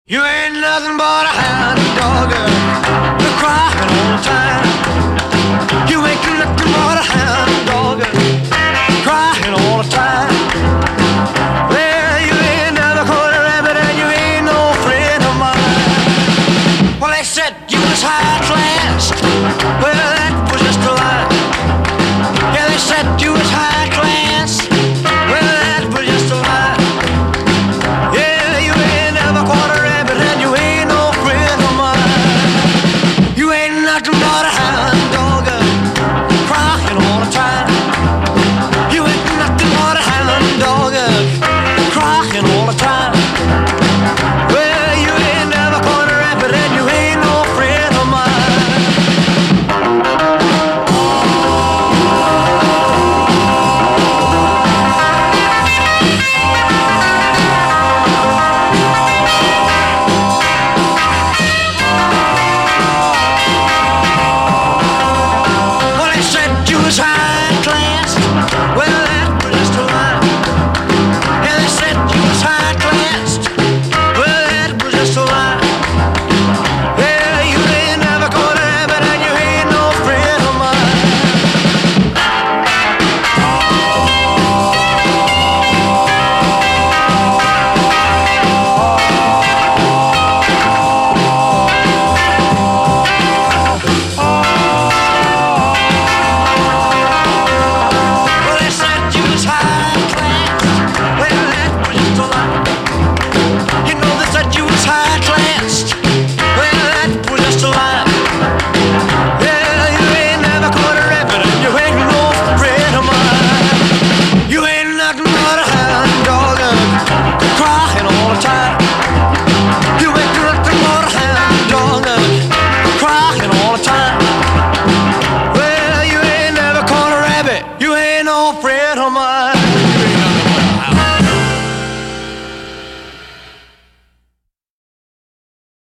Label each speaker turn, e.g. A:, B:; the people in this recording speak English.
A: You ain't nothing but a hound dog, you're crying all the time. You ain't nothing but a hound dog, crying all the time. Well, you ain't never caught a rabbit and you ain't no friend of mine. Well, they said you was high class.